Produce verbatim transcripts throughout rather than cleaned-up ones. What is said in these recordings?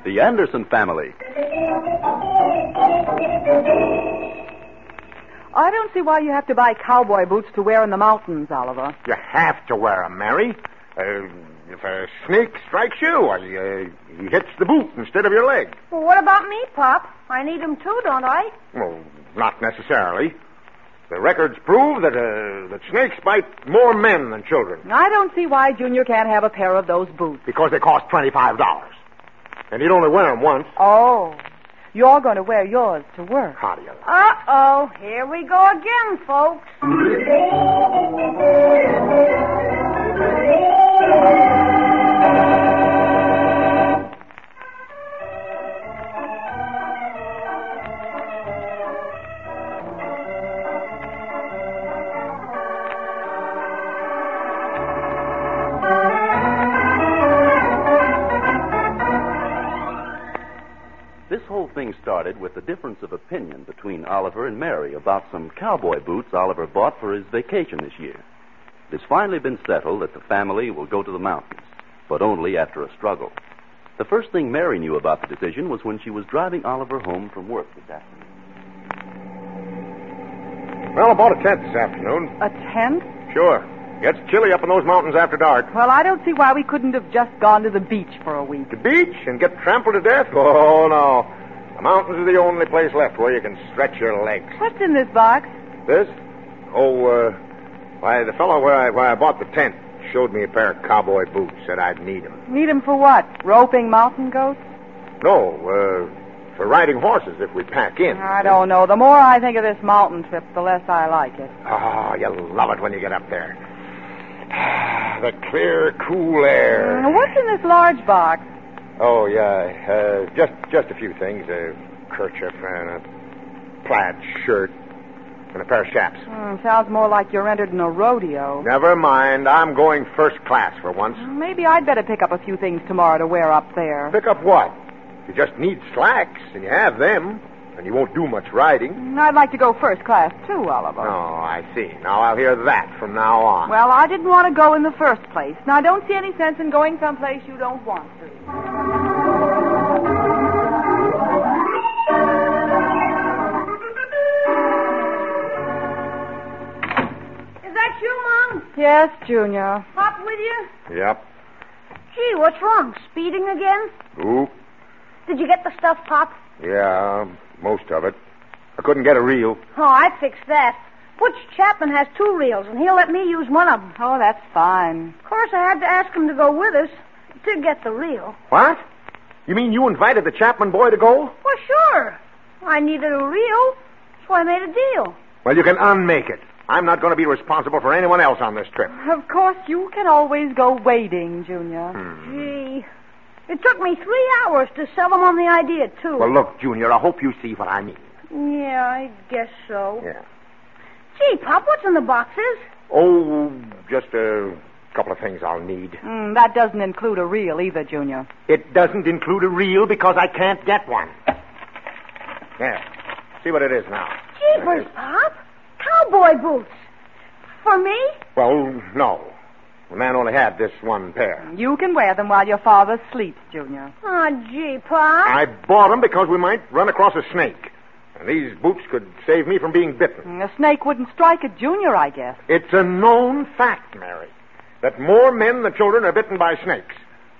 The Anderson Family. I don't see why you have to buy cowboy boots to wear in the mountains, Oliver. You have to wear 'em, Mary. Uh, if a snake strikes you, well, uh, he hits the boot instead of your leg. Well, what about me, Pop? I need 'em too, don't I? Well, not necessarily. The records prove that uh, that snakes bite more men than children. I don't see why Junior can't have a pair of those boots. Because they cost twenty-five dollars. And he'd only wear 'em once. Oh, you're going to wear yours to work. How do you like? Uh-oh, here we go again, folks. This whole thing started with the difference of opinion between Oliver and Mary about some cowboy boots Oliver bought for his vacation this year. It has finally been settled that the family will go to the mountains, but only after a struggle. The first thing Mary knew about the decision was when she was driving Oliver home from work this afternoon. Well, I bought a tent this afternoon. A tent? Sure. Gets chilly up in those mountains after dark. Well, I don't see why we couldn't have just gone to the beach for a week. The beach and get trampled to death? Oh, no. The mountains are the only place left where you can stretch your legs. What's in this box? This? Oh, uh, why, the fellow where I, where I bought the tent showed me a pair of cowboy boots, said I'd need them. Need them for what? Roping mountain goats? No, uh, for riding horses if we pack in. I don't know. The more I think of this mountain trip, the less I like it. Oh, you'll love it when you get up there. The clear, cool air. Uh, what's in this large box? Oh, yeah, uh, just just a few things. A kerchief and a plaid shirt and a pair of chaps. Hmm, sounds more like you're entered in a rodeo. Never mind. I'm going first class for once. Maybe I'd better pick up a few things tomorrow to wear up there. Pick up what? You just need slacks, and you have them. And you won't do much riding. I'd like to go first class, too, Oliver. Oh, I see. Now I'll hear that from now on. Well, I didn't want to go in the first place. Now, I don't see any sense in going someplace you don't want to. Is that you, Mom? Yes, Junior. Pop with you? Yep. Gee, what's wrong? Speeding again? Oop. Did you get the stuff, Pop? Yeah, most of it. I couldn't get a reel. Oh, I fixed that. Butch Chapman has two reels, and he'll let me use one of them. Oh, that's fine. Of course, I had to ask him to go with us to get the reel. What? You mean you invited the Chapman boy to go? Well, sure. I needed a reel, so I made a deal. Well, you can unmake it. I'm not going to be responsible for anyone else on this trip. Of course, you can always go wading, Junior. Hmm. Gee, it took me three hours to sell him on the idea, too. Well, look, Junior, I hope you see what I mean. Yeah, I guess so. Yeah. Gee, Pop, what's in the boxes? Oh, just a couple of things I'll need. Mm, that doesn't include a reel either, Junior. It doesn't include a reel because I can't get one. Yeah. See what it is now. Jeepers, Pop. Cowboy boots. For me? Well, no. The man only had this one pair. You can wear them while your father sleeps, Junior. Oh, gee, Pop. I bought them because we might run across a snake. And these boots could save me from being bitten. Mm, a snake wouldn't strike at Junior, I guess. It's a known fact, Mary, that more men than children are bitten by snakes.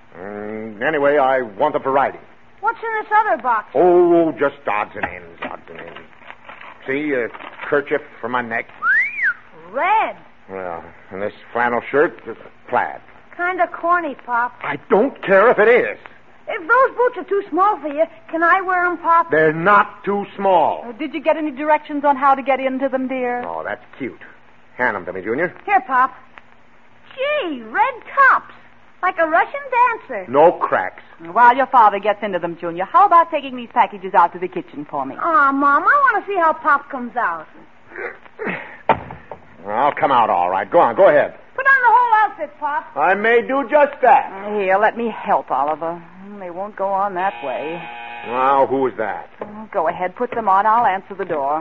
Mm, anyway, I want them for riding. What's in this other box? Oh, just odds and ends, odds and ends. See, a kerchief for my neck. Red. Well, and this flannel shirt is plaid. Kind of corny, Pop. I don't care if it is. If those boots are too small for you, can I wear them, Pop? They're not too small. Uh, did you get any directions on how to get into them, dear? Oh, that's cute. Hand them to me, Junior. Here, Pop. Gee, red tops. Like a Russian dancer. No cracks. While your father gets into them, Junior, how about taking these packages out to the kitchen for me? Aw, Mom, I want to see how Pop comes out. I'll come out all right. Go on, go ahead. Put on the whole outfit, Pop. I may do just that. Here, let me help, Oliver. They won't go on that way. Now, who is that? Oh, go ahead, put them on. I'll answer the door.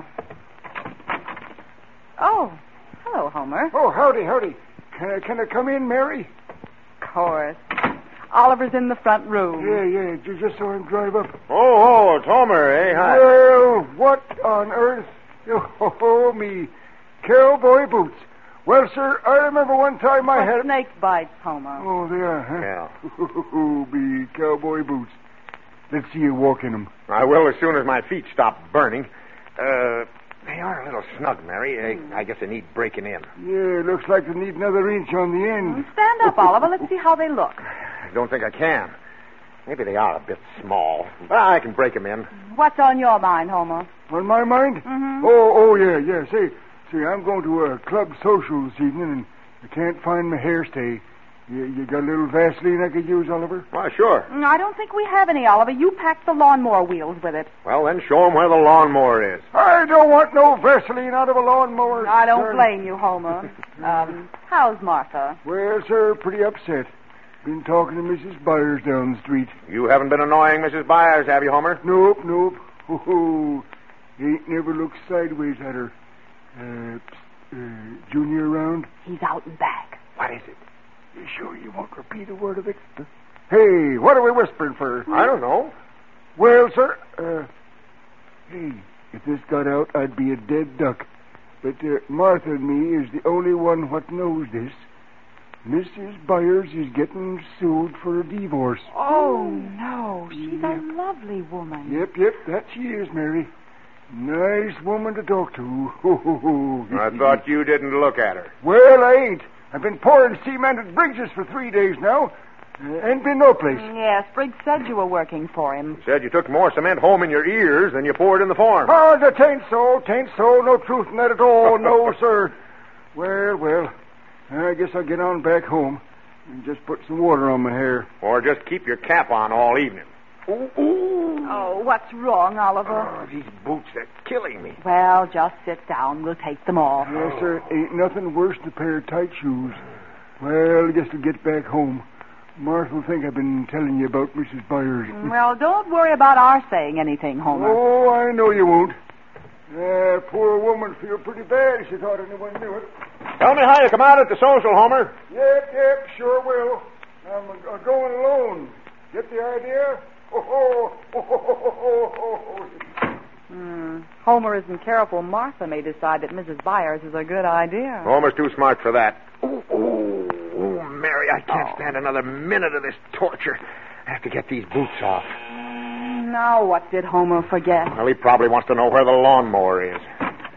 Oh, hello, Homer. Oh, howdy, howdy. Can I, can I come in, Mary? Of course. Oliver's in the front room. Yeah, yeah, ju- just saw him drive up. Oh, oh, it's Homer, eh? Hi. Well, what on earth? Oh, me cowboy boots. Well, sir, I remember one time I What had... snake bites, Homer. Oh, they are, huh? Yeah. Oh, me cowboy boots. Let's see you walk in them. I will as soon as my feet stop burning. Uh, they are a little snug, Mary. I, I guess they need breaking in. Yeah, looks like they need another inch on the end. Stand up, Oliver. Let's see how they look. I don't think I can. Maybe they are a bit small. But I can break them in. What's on your mind, Homer? On my mind? Mm-hmm. Oh, oh, yeah, yeah. Say, see, I'm going to a club social this evening, and I can't find my hairstay. You, you got a little Vaseline I could use, Oliver? Why, sure. Mm, I don't think we have any, Oliver. You packed the lawnmower wheels with it. Well, then show them where the lawnmower is. I don't want no Vaseline out of a lawnmower. I don't sir. blame you, Homer. um, how's Martha? Well, sir, pretty upset. Been talking to Missus Byers down the street. You haven't been annoying Missus Byers, have you, Homer? Nope, nope. Oh, ain't never looked sideways at her. Uh, psst, uh, Junior around? He's out and back. What is it? You sure you won't repeat a word of it? Hey, what are we whispering for? I don't know. Well, sir, uh, hey, if this got out, I'd be a dead duck. But uh, Martha and me is the only one what knows this. Missus Byers is getting sued for a divorce. Oh, no. She's Yep. a lovely woman. Yep, yep, that she is, Mary. Nice woman to talk to. I thought you didn't look at her. Well, I ain't. I've been pouring cement at Briggs's for three days now. Uh, ain't been no place. Yes, Briggs said you were working for him. Said you took more cement home in your ears than you poured in the farm. Oh, that ain't so. Tain't so. No truth in that at all. No, sir. Well, well. I guess I'll get on back home and just put some water on my hair. Or just keep your cap on all evening. Ooh, ooh. Oh, what's wrong, Oliver? Oh, these boots, they're killing me. Well, just sit down. We'll take them off. Yes, sir. Ain't nothing worse than a pair of tight shoes. Well, I guess I'll get back home. Martha will think I've been telling you about Missus Byers. Well, don't worry about our saying anything, Homer. Oh, I know you won't. Uh, poor woman feel pretty bad if she thought anyone knew it. Tell me how you come out at the social, Homer. Yep, yep, sure will. I'm uh, going alone. Get the idea? Oh, oh, oh, oh, oh, oh, oh. Hmm. Homer isn't careful. Martha may decide that Missus Byers is a good idea. Homer's too smart for that. Oh, oh, oh, Mary, I can't stand another minute of this torture. I have to get these boots off. Now, what did Homer forget? Well, he probably wants to know where the lawnmower is.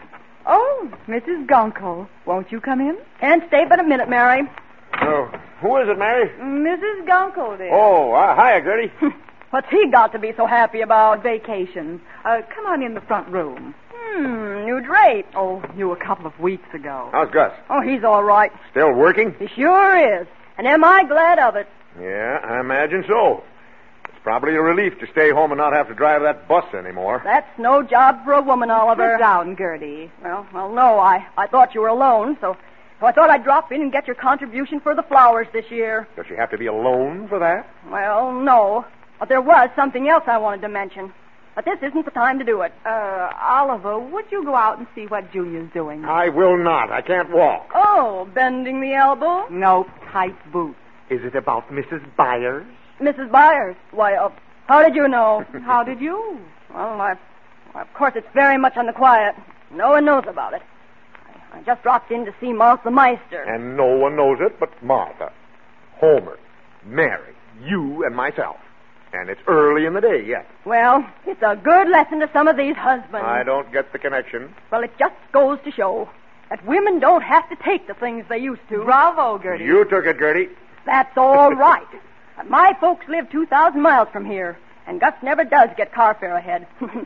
Oh, Missus Gunkel. Won't you come in? Can't stay but a minute, Mary. Oh, who is it, Mary? Missus Gunkel, dear. Oh, uh, hiya, Gertie. What's he got to be so happy about? Vacations. Uh, come on in the front room. Hmm, new drape. Oh, you a couple of weeks ago. How's Gus? Oh, he's all right. Still working? He sure is. And am I glad of it? Yeah, I imagine so. It's probably a relief to stay home and not have to drive that bus anymore. That's no job for a woman, Oliver. Sit down, Gertie. Well, well, no, I, I thought you were alone, so, so I thought I'd drop in and get your contribution for the flowers this year. Does she have to be alone for that? Well, no. But there was something else I wanted to mention. But this isn't the time to do it. Uh, Oliver, would you go out and see what Junior's doing? I will not. I can't walk. Oh, bending the elbow? No, tight boots. Is it about Missus Byers? Missus Byers. Why, uh, how did you know? How did you? Well, I, well, of course, it's very much on the quiet. No one knows about it. I, I just dropped in to see Martha Meister. And no one knows it but Martha, Homer, Mary, you, and myself. And it's early in the day yet. Well, it's a good lesson to some of these husbands. I don't get the connection. Well, it just goes to show that women don't have to take the things they used to. Bravo, Gertie. You took it, Gertie. That's all right. But my folks live two thousand miles from here, and Gus never does get car fare ahead.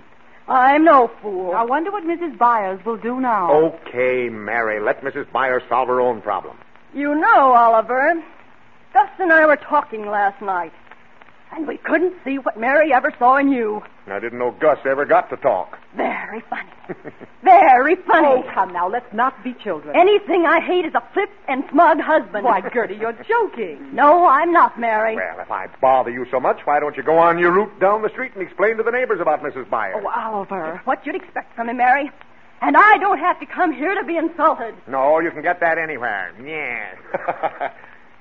I'm no fool. I wonder what Missus Byers will do now. Okay, Mary, let Missus Byers solve her own problem. You know, Oliver, Gus and I were talking last night, and we couldn't see what Mary ever saw in you. I didn't know Gus ever got to talk. Very funny. Very funny. Oh, come now, let's not be children. Anything I hate is a flip and smug husband. Why, Gertie, you're joking. No, I'm not, Mary. Well, if I bother you so much, why don't you go on your route down the street and explain to the neighbors about Missus Byers? Oh, Oliver. What you'd expect from me, Mary. And I don't have to come here to be insulted. No, you can get that anywhere. Yeah.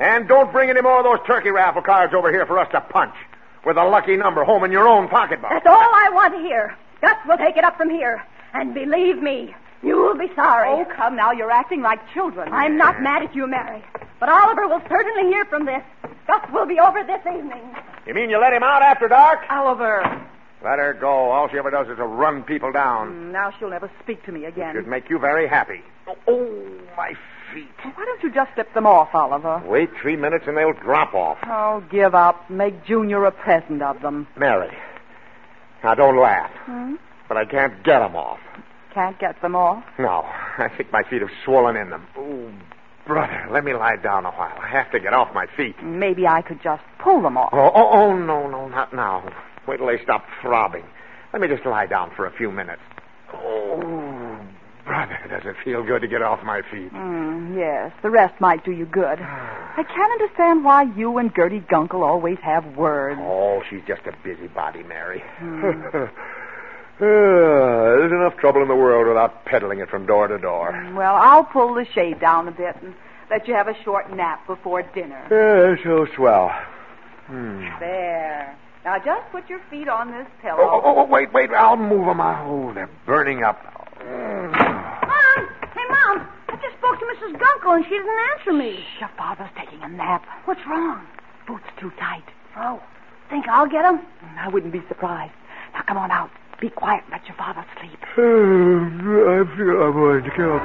And don't bring any more of those turkey raffle cards over here for us to punch. With a lucky number home in your own pocketbook. That's all I want to hear. Gus will take it up from here. And believe me, you'll be sorry. Oh, come now. You're acting like children. I'm not mad at you, Mary. But Oliver will certainly hear from this. Gus will be over this evening. You mean you let him out after dark? Oliver. Let her go. All she ever does is to run people down. Mm, now she'll never speak to me again. Should make you very happy. Oh, oh, my feet. Why don't you just slip them off, Oliver? Wait three minutes and they'll drop off. Oh, give up. Make Junior a present of them. Mary, now don't laugh. Hmm? But I can't get them off. Can't get them off? No, I think my feet have swollen in them. Oh, brother, let me lie down a while. I have to get off my feet. Maybe I could just pull them off. Oh, oh, oh no, no, not now. Wait till they stop throbbing. Let me just lie down for a few minutes. Oh, brother, does it feel good to get off my feet? Mm, yes, the rest might do you good. I can't understand why you and Gertie Gunkel always have words. Oh, she's just a busybody, Mary. Mm. uh, there's enough trouble in the world without peddling it from door to door. Well, I'll pull the shade down a bit and let you have a short nap before dinner. Yeah, so swell. Hmm. There. Now, just put your feet on this pillow. Oh, oh, oh, wait, wait. I'll move them. Oh, they're burning up. Mom! Hey, Mom! I just spoke to Missus Gunkel, and she didn't answer me. Your father's taking a nap. What's wrong? Boots too tight. Oh, think I'll get him? I wouldn't be surprised. Now, come on out. Be quiet and let your father sleep. I feel I'm going to kill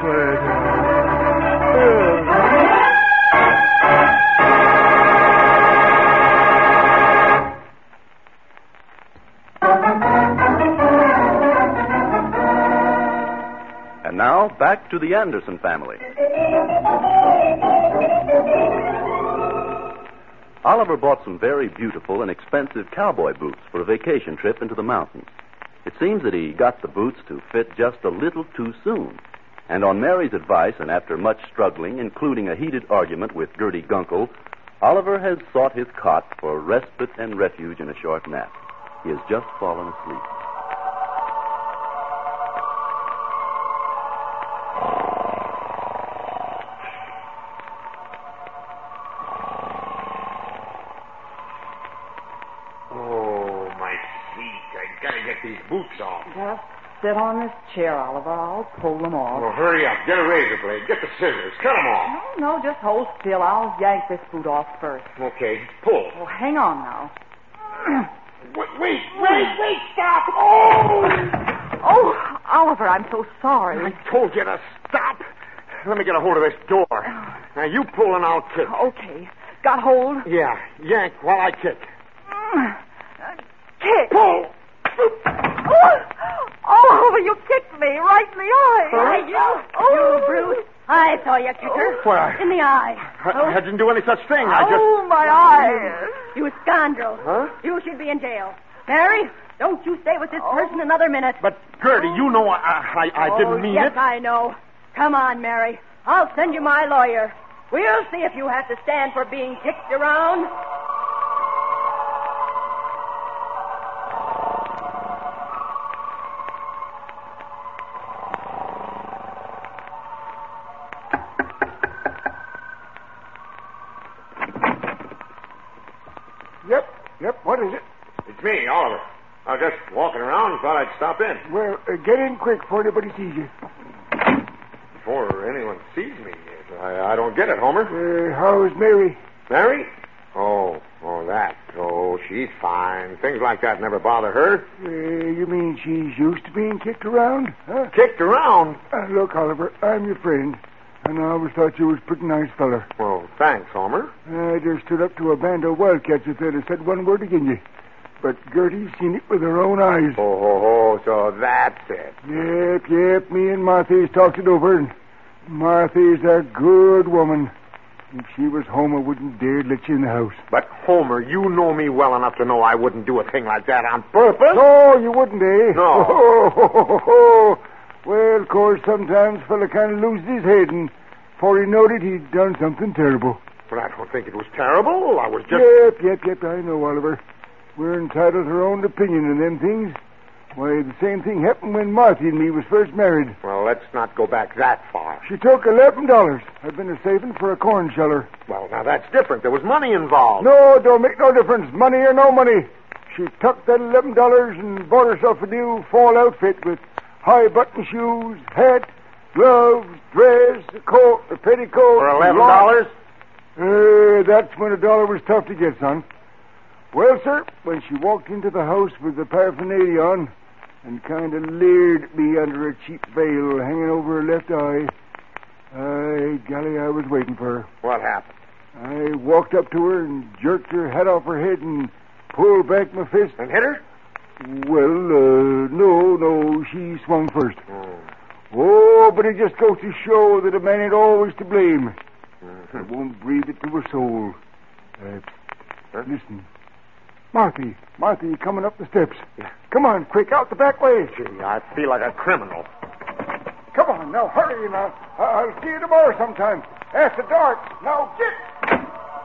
And now, back to the Anderson family. Oliver bought some very beautiful and expensive cowboy boots for a vacation trip into the mountains. It seems that he got the boots to fit just a little too soon. And on Mary's advice, and after much struggling, including a heated argument with Gertie Gunkel, Oliver has sought his cot for respite and refuge in a short nap. He has just fallen asleep. These boots off. Just sit on this chair, Oliver. I'll pull them off. Well, hurry up. Get a razor blade. Get the scissors. Cut them off. No, no, just hold still. I'll yank this boot off first. Okay. Pull. Oh, hang on now. Wait, wait, wait, wait, stop. Oh! Oh, Oliver, I'm so sorry. I told you to stop. Let me get a hold of this door. Now, you pull and I'll kick. Okay. Got hold? Yeah. Yank while I kick. Uh, kick. Pull. Oh, oh, Oliver, you kicked me right in the eye. Right, you. Oh, you brute. I saw you kick her. Well, I- In the eye. I, I didn't do any such thing. I just... Oh, my eyes. You scoundrel. Huh? You should be in jail. Mary, don't you stay with this person another minute. But, Gertie, you know I, I, I oh, didn't mean yes, it. I know. Come on, Mary. I'll send you my lawyer. We'll see if you have to stand for being kicked around. Yep, yep, what is it? It's me, Oliver. I was just walking around and thought I'd stop in. Well, uh, get in quick before anybody sees you. Before anyone sees me. I, I don't get it, Homer. Uh, how's Mary? Mary? Oh, oh, that. Oh, she's fine. Things like that never bother her. Uh, you mean she's used to being kicked around? Huh? Kicked around? Uh, look, Oliver, I'm your friend, and I always thought you was a pretty nice feller. Well, thanks, Homer. I just stood up to a band of wildcats if they'd have said one word against you. But Gertie's seen it with her own eyes. Oh, oh, oh, so that's it. Yep, yep, me and Martha's talked it over, and Martha's a good woman. If she was home, I wouldn't dare let you in the house. But, Homer, you know me well enough to know I wouldn't do a thing like that on purpose. No, you wouldn't, eh? No. Oh, ho, ho, ho, ho. Well, of course, sometimes a fella kind of loses his head, and before he knowed it, he'd done something terrible. But I don't think it was terrible. I was just... Yep, yep, yep, I know, Oliver. We're entitled to our own opinion on them things. Why, the same thing happened when Martha and me was first married. Well, let's not go back that far. She took eleven dollars. I'd been a saving for a corn sheller. Well, now that's different. There was money involved. No, don't make no difference. Money or no money. She took that eleven dollars and bought herself a new fall outfit with high button shoes, hat, gloves, dress, a coat, a petticoat. For eleven dollars? Uh, that's when a dollar was tough to get, son. Well, sir, when she walked into the house with the paraphernalia on and kind of leered at me under a cheap veil hanging over her left eye, I, golly, I was waiting for her. What happened? I walked up to her and jerked her head off her head and pulled back my fist. And hit her? Well, uh, no, no, she swung first. Oh. Oh, but it just goes to show that a man ain't always to blame. Mm-hmm. I won't breathe it to her soul. Uh, Huh? Listen. Marthy, Marthy, you coming up the steps. Yeah. Come on, quick, out the back way. Gee, I feel like a criminal. Come on, now, hurry now. I- I'll see you tomorrow sometime. After dark. Now, get...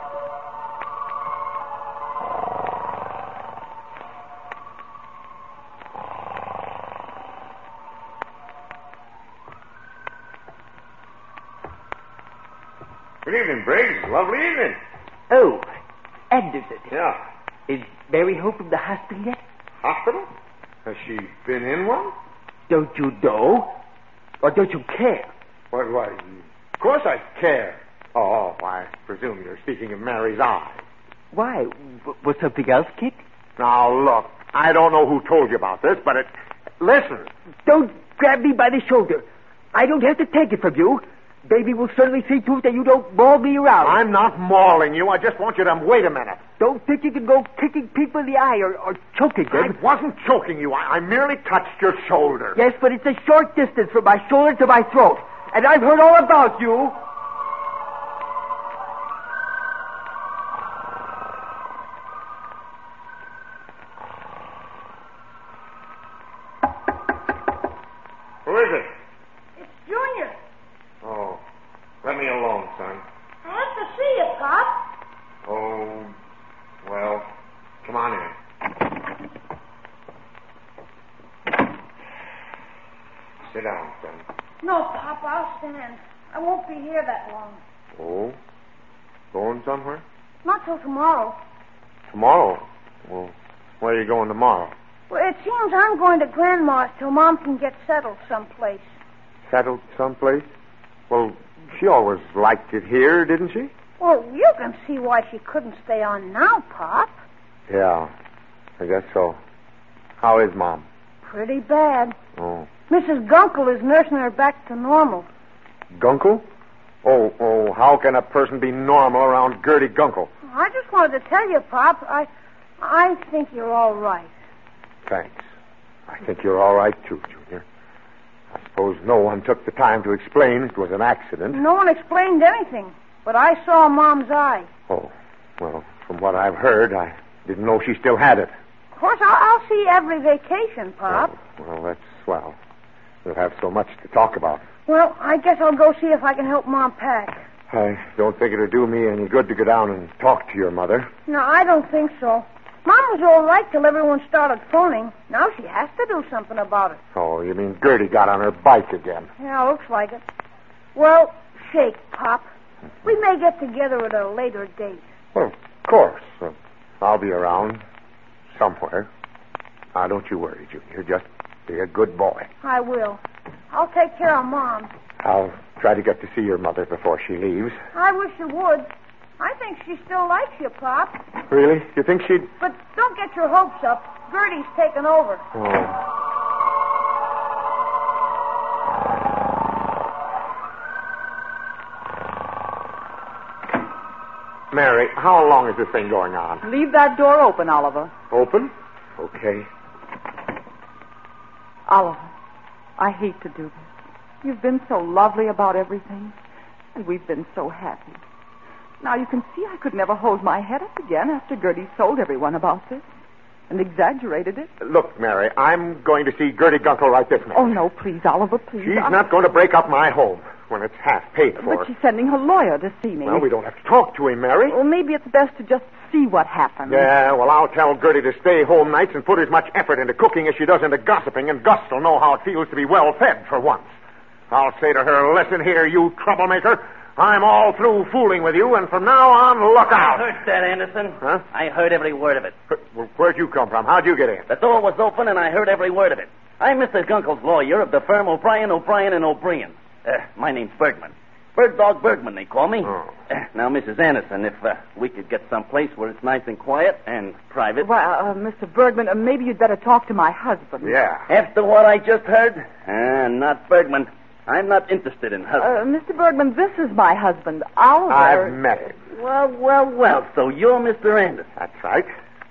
Good evening, Briggs. Lovely evening. Oh, Anderson. Yeah. Is Mary home from the hospital yet? Hospital? Has she been in one? Don't you know? Or don't you care? Why, why, of course I care. Oh, oh, I presume you're speaking of Mary's eye. Why? W- was something else kicked? Now, look, I don't know who told you about this, but it... Listen. Don't grab me by the shoulder. I don't have to take it from you. Baby will certainly see to it that you don't maul me around. I'm not mauling you. I just want you to wait a minute. Don't think you can go kicking people in the eye or, or choking I them. wasn't choking you. I, I merely touched your shoulder. Yes, but it's a short distance from my shoulder to my throat. And I've heard all about you. Who is it? It's Junior. Oh, let me alone, son. I have to see you, Pop. Oh, well, come on in. Sit down, son. No, Pop, I'll stand. I won't be here that long. Oh? Going somewhere? Not till tomorrow. Tomorrow? Well, where are you going tomorrow? Well, it seems I'm going to Grandma's till Mom can get settled someplace. Settled someplace? Well, she always liked it here, didn't she? Well, you can see why she couldn't stay on now, Pop. Yeah, I guess so. How is Mom? Pretty bad. Oh. Missus Gunkel is nursing her back to normal. Gunkel? Oh, oh, how can a person be normal around Gertie Gunkel? I just wanted to tell you, Pop, I I think you're all right. Thanks. I think you're all right, too, Junior. I suppose no one took the time to explain it was an accident. No one explained anything, but I saw Mom's eye. Oh, well, from what I've heard, I didn't know she still had it. Of course, I'll, I'll see you every vacation, Pop. Oh, well, that's swell. We'll have so much to talk about. Well, I guess I'll go see if I can help Mom pack. I don't think it'll do me any good to go down and talk to your mother. No, I don't think so. Mom was all right till everyone started phoning. Now she has to do something about it. Oh, you mean Gertie got on her bike again? Yeah, looks like it. Well, shake, Pop. We may get together at a later date. Well, of course. Uh, I'll be around somewhere. Now, don't you worry, Junior. Just be a good boy. I will. I'll take care of Mom. I'll try to get to see your mother before she leaves. I wish you would. I think she still likes you, Pop. Really? You think she'd... But don't get your hopes up. Gertie's taken over. Oh. Mary, how long is this thing going on? Leave that door open, Oliver. Open? Okay. Oliver, I hate to do this. You've been so lovely about everything, and we've been so happy. Now, you can see I could never hold my head up again after Gertie told everyone about this and exaggerated it. Look, Mary, I'm going to see Gertie Gunkel right this minute. Oh, no, please, Oliver, please. She's I... not going to break up my home when it's half paid for. But she's sending her lawyer to see me. Well, we don't have to talk to him, Mary. Well, maybe it's best to just see what happens. Yeah, well, I'll tell Gertie to stay home nights and put as much effort into cooking as she does into gossiping, and Gus will know how it feels to be well fed for once. I'll say to her, listen here, you troublemaker. I'm all through fooling with you, and from now on, look out. I heard that, Anderson. Huh? I heard every word of it. Where, where'd you come from? How'd you get in? The door was open, and I heard every word of it. I'm Mister Gunkel's lawyer of the firm O'Brien, O'Brien, and O'Brien. Uh, my name's Bergman. Bird Dog Bergman, they call me. Oh. Uh, now, Missus Anderson, if uh, we could get someplace where it's nice and quiet and private. Well, uh, Mister Bergman, uh, maybe you'd better talk to my husband. Yeah. After what I just heard? Uh, not Bergman. I'm not interested in husbands. Uh, Mister Bergman, this is my husband, Oliver. I've met him. Well, well, well, so you're Mister Anderson. That's right.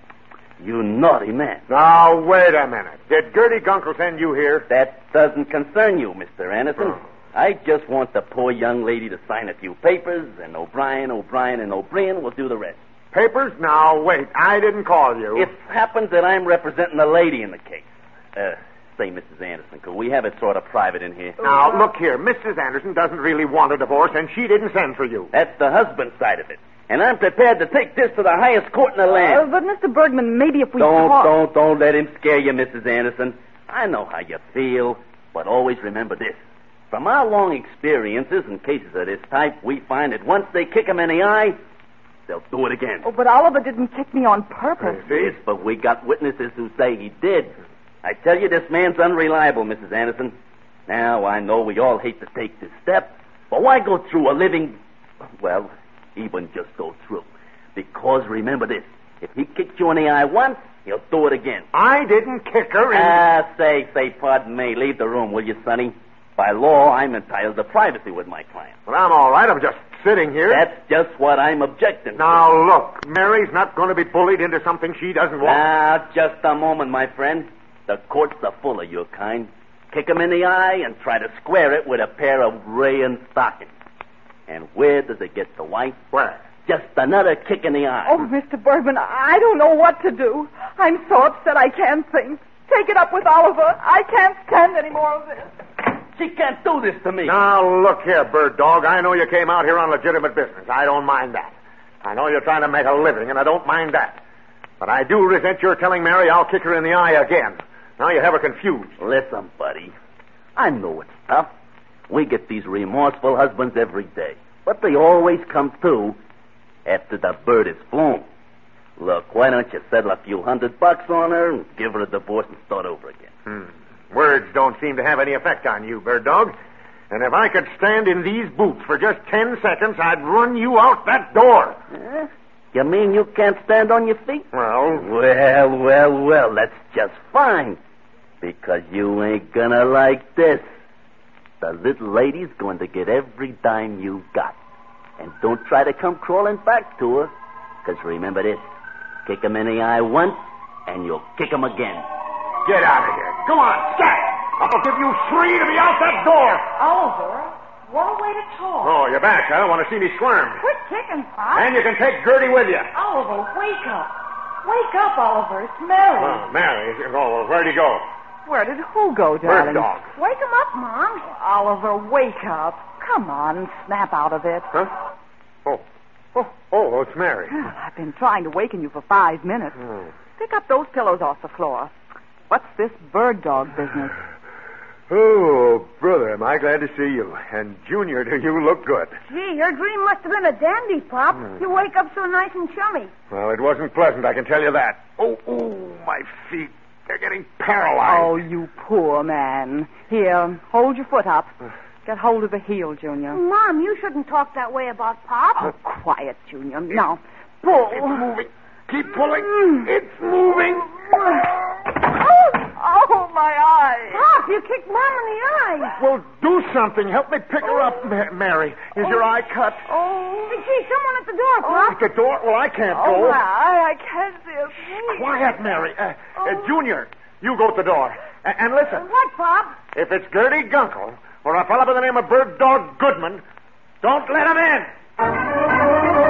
You naughty man. Now, wait a minute. Did Gertie Gunkel send you here? That doesn't concern you, Mister Anderson. Oh. I just want the poor young lady to sign a few papers, and O'Brien, O'Brien, and O'Brien will do the rest. Papers? Now, wait. I didn't call you. It happens that I'm representing the lady in the case. Uh, say, Missus Anderson, could we have it sort of private in here? Now, look here. Missus Anderson doesn't really want a divorce, and she didn't send for you. That's the husband side of it. And I'm prepared to take this to the highest court in the Uh, land. but, Mister Bergman, maybe if we don't, talk... don't, don't let him scare you, Missus Anderson. I know how you feel, but always remember this. From our long experiences in cases of this type, we find that once they kick him in the eye, they'll do it again. Oh, but Oliver didn't kick me on purpose. Yes, but we got witnesses who say he did. I tell you, this man's unreliable, Missus Anderson. Now, I know we all hate to take this step, but why go through a living... Well, even just go through. Because remember this. If he kicked you in the eye once, he'll do it again. I didn't kick her in... Ah, say, say, pardon me. Leave the room, will you, Sonny? By law, I'm entitled to privacy with my client. Well, I'm all right. I'm just sitting here. That's just what I'm objecting to. Now, look. Mary's not going to be bullied into something she doesn't want. Now, just a moment, my friend. The courts are full of your kind. Kick him in the eye and try to square it with a pair of rayon stockings. And where does it get the wife? Where? Just another kick in the eye. Oh, Mister Bergman, I don't know what to do. I'm so upset I can't think. Take it up with Oliver. I can't stand any more of this. She can't do this to me. Now, look here, Bird Dog. I know you came out here on legitimate business. I don't mind that. I know you're trying to make a living, and I don't mind that. But I do resent your telling Mary I'll kick her in the eye again. Now you have her confused. Listen, buddy. I know it's tough. We get these remorseful husbands every day. But they always come through after the bird is flown. Look, why don't you settle a few hundred bucks on her and give her a divorce and start over again? Hmm. Words don't seem to have any effect on you, Bird Dog. And if I could stand in these boots for just ten seconds, I'd run you out that door. Eh? You mean you can't stand on your feet? Well... Well, well, well, that's just fine. Because you ain't gonna like this. The little lady's going to get every dime you got. And don't try to come crawling back to her. Because remember this. Kick him in the eye once, and you'll kick him again. Get out of here. Go on, scat. I'll give you three to be out that door. Oliver, what a way to talk. Oh, you're back, huh? Want to see me squirm? Quit kicking, Pop. And you can take Gertie with you. Oliver, wake up. Wake up, Oliver. It's Mary. Oh, Mary. Oh, well, where'd he go? Where did who go, Bird darling? Dog. Wake him up, Mom. Oliver, wake up. Come on, snap out of it. Huh? Oh. Oh, oh, it's Mary. I've been trying to waken you for five minutes. Hmm. Pick up those pillows off the floor. What's this bird dog business? Oh, brother, am I glad to see you. And, Junior, do you look good. Gee, your dream must have been a dandy, Pop. You wake up so nice and chummy. Well, it wasn't pleasant, I can tell you that. Oh, oh, my feet. They're getting paralyzed. Oh, you poor man. Here, hold your foot up. Get hold of the heel, Junior. Mom, you shouldn't talk that way about Pop. Oh, quiet, Junior. Now, pull. It's moving. Keep pulling. It's moving. Oh, my eye. Pop, you kicked Mom in the eye. Well, do something. Help me pick her up, Ma- Mary. Is your eye cut? Oh. Hey, gee, someone at the door, Pop. At the door? Well, I can't Oh, go. my eye. I can't see a thing. Quiet, Mary. Uh, uh, Junior, you go to the door. A- and listen, What, Pop? if it's Gertie Gunkel or a fellow by the name of Bird Dog Goodman, don't let him in.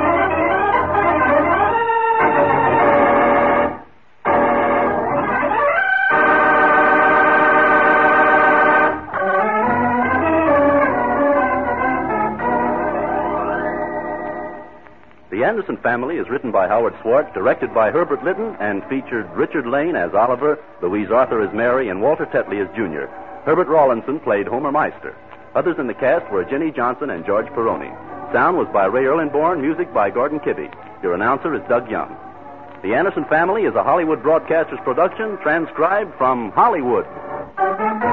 The Anderson Family is written by Howard Swartz, directed by Herbert Lytton, and featured Richard Lane as Oliver, Louise Arthur as Mary, and Walter Tetley as Junior. Herbert Rawlinson played Homer Meister. Others in the cast were Jenny Johnson and George Peroni. Sound was by Ray Erlenborn, music by Gordon Kibbe. Your announcer is Doug Young. The Anderson Family is a Hollywood Broadcasters production, transcribed from Hollywood.